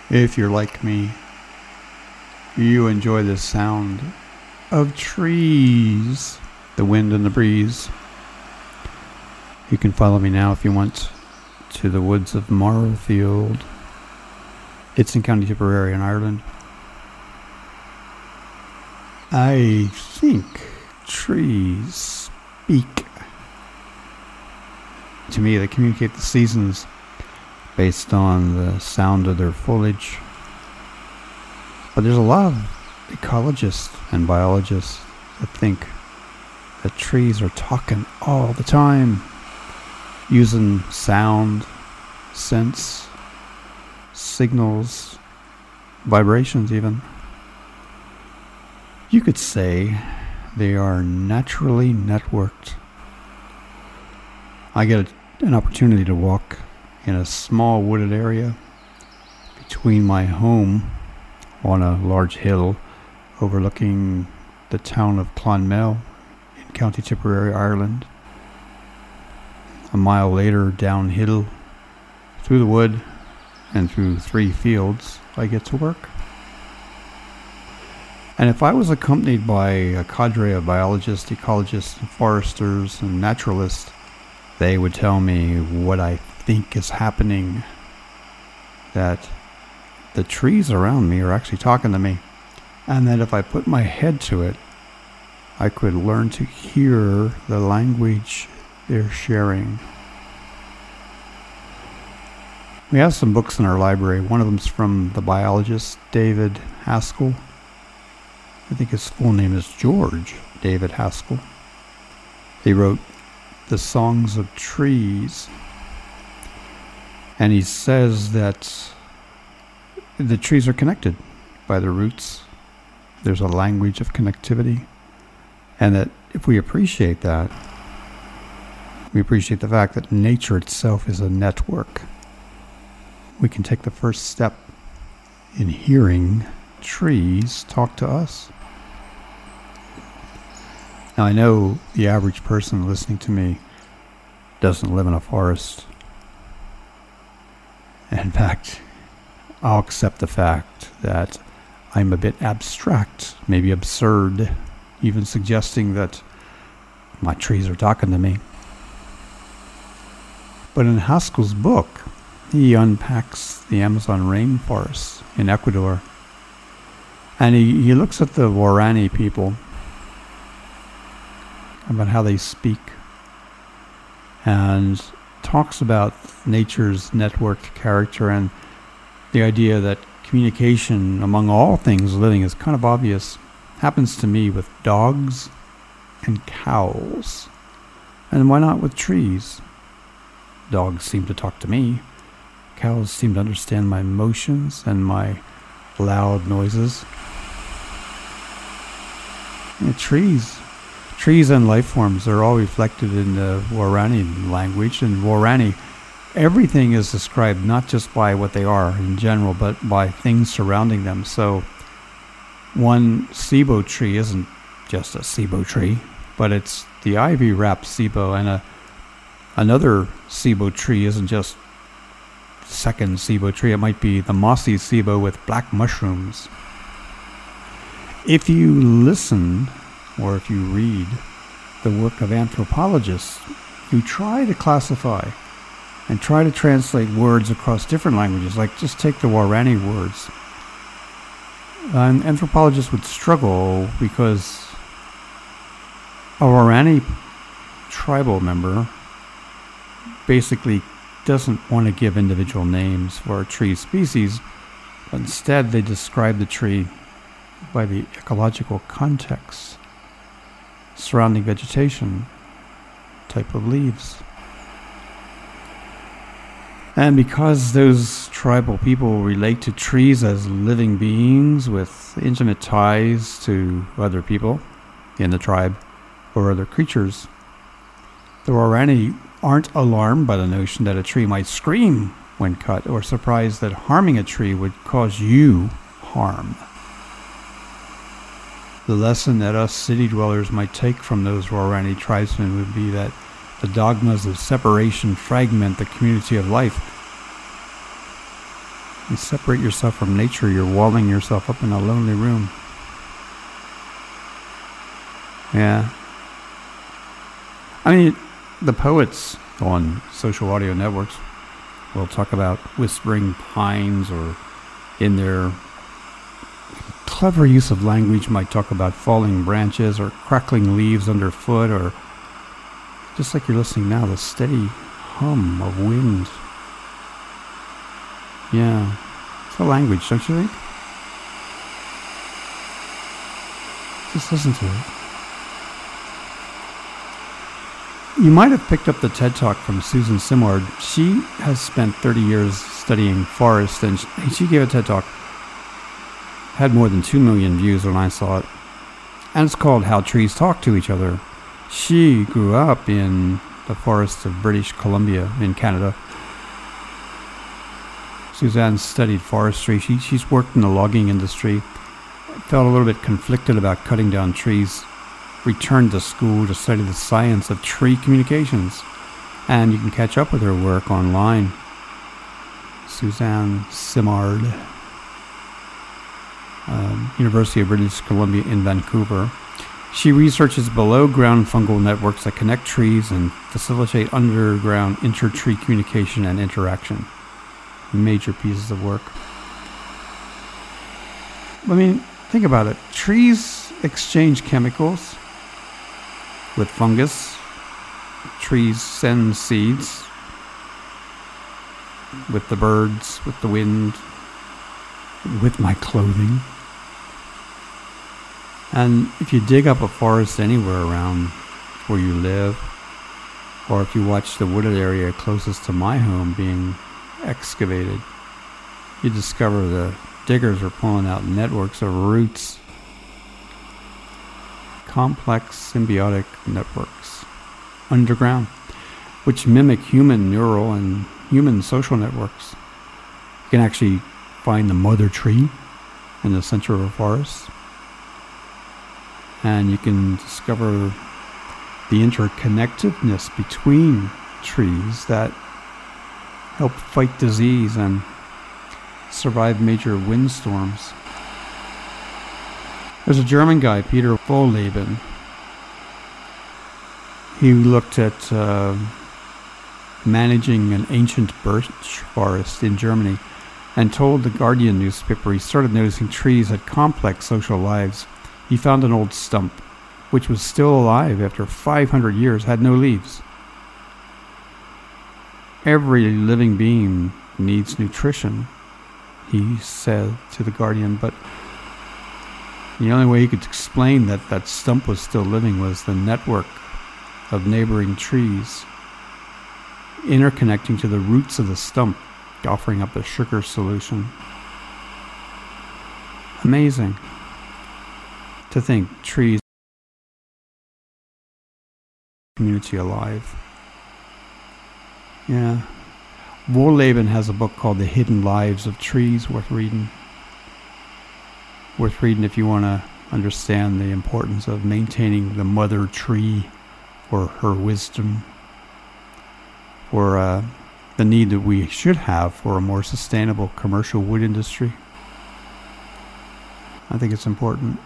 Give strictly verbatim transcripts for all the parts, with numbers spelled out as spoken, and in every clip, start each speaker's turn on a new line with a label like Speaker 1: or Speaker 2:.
Speaker 1: If you're like me, you enjoy the sound of trees, the wind and the breeze. You can follow me now if you want to the woods of Marlfield. It's in County Tipperary in Ireland. I think trees speak. To me, they communicate the seasons based on the sound of their foliage. But there's a lot of ecologists and biologists that think that trees are talking all the time, using sound, sense, signals, vibrations even. You could say they are naturally networked. I get an opportunity to walk in a small wooded area between my home on a large hill overlooking the town of Clonmel in County Tipperary, Ireland. A mile later, downhill through the wood and through three fields, I get to work. And if I was accompanied by a cadre of biologists, ecologists, foresters, and naturalists, they would tell me what I think is happening, that the trees around me are actually talking to me, and that if I put my head to it, I could learn to hear the language they're sharing. We have some books in our library. One of them's from the biologist David Haskell. I think his full name is George David Haskell. He wrote The Songs of Trees. And he says that the trees are connected by their roots. There's a language of connectivity. And that if we appreciate that, we appreciate the fact that nature itself is a network. We can take the first step in hearing trees talk to us. Now, I know the average person listening to me doesn't live in a forest. In fact, I'll accept the fact that I'm a bit abstract, maybe absurd, even suggesting that my trees are talking to me. But in Haskell's book, he unpacks the Amazon rainforest in Ecuador. And he, he looks at the Guarani people, about how they speak, and talks about nature's networked character and the idea that communication among all things living is kind of obvious. Happens to me with dogs and cows. And why not with trees? Dogs seem to talk to me. Cows seem to understand my motions and my loud noises. And trees. Trees and life forms are all reflected in the Guarani language. In Guarani, everything is described not just by what they are in general, but by things surrounding them. So one ceibo tree isn't just a ceibo tree, but it's the ivy-wrapped ceibo, and a, another ceibo tree isn't just the second ceibo tree. It might be the mossy ceibo with black mushrooms. If you listen, or if you read the work of anthropologists who try to classify and try to translate words across different languages, like just take the Guarani words, an anthropologist would struggle because a Guarani tribal member basically doesn't want to give individual names for a tree species, but instead they describe the tree by the ecological context, surrounding vegetation, type of leaves. And because those tribal people relate to trees as living beings with intimate ties to other people in the tribe or other creatures, the Guarani aren't alarmed by the notion that a tree might scream when cut, or surprised that harming a tree would cause you harm. The lesson that us city dwellers might take from those Guarani tribesmen would be that the dogmas of separation fragment the community of life. You separate yourself from nature, you're walling yourself up in a lonely room. Yeah. I mean, the poets on social audio networks will talk about whispering pines, or in their clever use of language might talk about falling branches or crackling leaves underfoot, or just like you're listening now, the steady hum of wind. Yeah, it's a language, don't you think? Just listen to it. You might have picked up the TED Talk from Susan Simard. She has spent thirty years studying forests, and she gave a TED Talk. Had more than two million views when I saw it. And it's called How Trees Talk to Each Other. She grew up in the forests of British Columbia in Canada. Suzanne studied forestry. She, she's worked in the logging industry. Felt a little bit conflicted about cutting down trees. Returned to school to study the science of tree communications. And you can catch up with her work online. Suzanne Simard, um, University of British Columbia in Vancouver. She researches below-ground fungal networks that connect trees and facilitate underground inter-tree communication and interaction. Major pieces of work. I mean, think about it. Trees exchange chemicals with fungus. Trees send seeds with the birds, with the wind, with my clothing. And if you dig up a forest anywhere around where you live, or if you watch the wooded area closest to my home being excavated, you discover the diggers are pulling out networks of roots, complex symbiotic networks underground, which mimic human neural and human social networks. You can actually find the mother tree in the center of a forest, and you can discover the interconnectedness between trees that help fight disease and survive major windstorms. There's a German guy, Peter Wohlleben. He looked at uh, managing an ancient birch forest in Germany and told the Guardian newspaper he started noticing trees had complex social lives. He found an old stump, which was still alive after five hundred years, had no leaves. Every living being needs nutrition, he said to the Guardian, but the only way he could explain that that stump was still living was the network of neighboring trees interconnecting to the roots of the stump, offering up a sugar solution. Amazing to think trees community alive. Yeah. Wohlleben has a book called The Hidden Lives of Trees, worth reading. Worth reading if you want to understand the importance of maintaining the mother tree, or her wisdom, or uh, the need that we should have for a more sustainable commercial wood industry. I think it's important.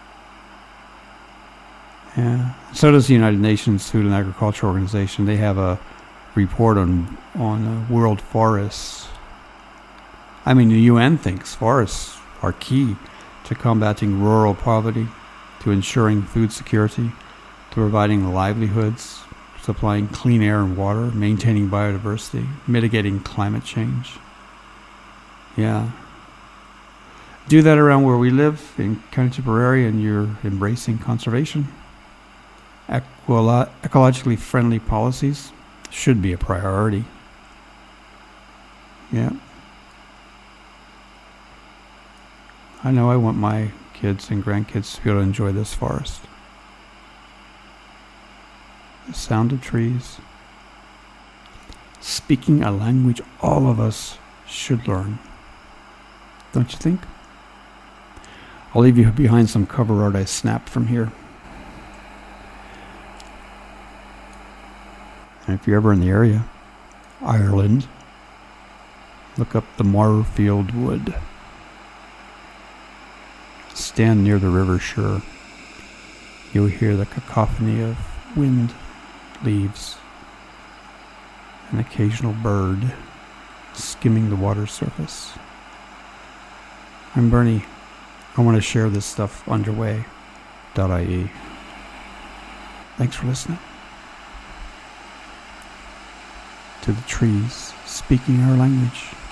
Speaker 1: Yeah. So does the United Nations Food and Agriculture Organization. They have a report on on uh, world forests. I mean, the U N thinks forests are key to combating rural poverty, to ensuring food security, to providing livelihoods, supplying clean air and water, maintaining biodiversity, mitigating climate change. Yeah. Do that around where we live in County Tipperary, and you're embracing conservation. Equilo- ecologically friendly policies should be a priority. Yeah. I know I want my kids and grandkids to be able to enjoy this forest. The sound of trees. Speaking a language all of us should learn. Don't you think? I'll leave you behind some cover art I snapped from here. And if you're ever in the area, Ireland, Look up the Moorfield Wood. Stand near the river shore. You'll hear the cacophony of wind, leaves, an occasional bird skimming the water surface. I'm Bernie. I want to share this stuff underway dot I E. Thanks for listening. To the trees speaking our language.